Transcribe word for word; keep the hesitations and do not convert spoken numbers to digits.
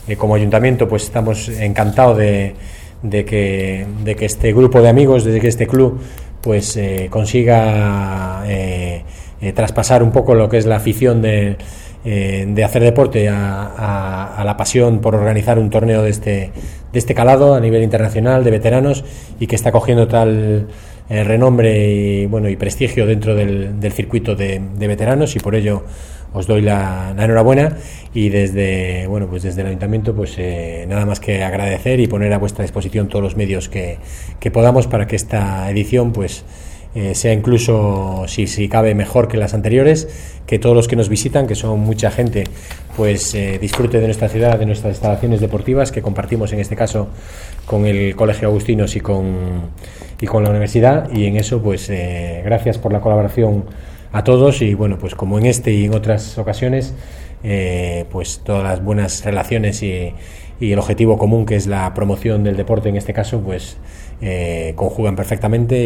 eh, como ayuntamiento pues estamos encantados de, de, que, de que este grupo de amigos, de que este club pues eh, consiga eh, eh, traspasar un poco lo que es la afición de, eh, de hacer deporte a, a, a la pasión por organizar un torneo de este, de este calado a nivel internacional de veteranos, y que está cogiendo tal eh, renombre y, bueno, y prestigio dentro del, del circuito de, de veteranos, y por ello os doy la, la enhorabuena, y desde bueno pues desde el ayuntamiento pues eh, nada más que agradecer y poner a vuestra disposición todos los medios que, que podamos para que esta edición pues eh, sea incluso, si, si cabe, mejor que las anteriores, que todos los que nos visitan, que son mucha gente, pues eh, disfrute de nuestra ciudad, de nuestras instalaciones deportivas que compartimos en este caso con el Colegio Agustinos y con, y con la universidad, y en eso pues eh, gracias por la colaboración a todos, y bueno, pues como en este y en otras ocasiones, eh, pues todas las buenas relaciones y, y el objetivo común, que es la promoción del deporte en este caso, pues eh, conjugan perfectamente.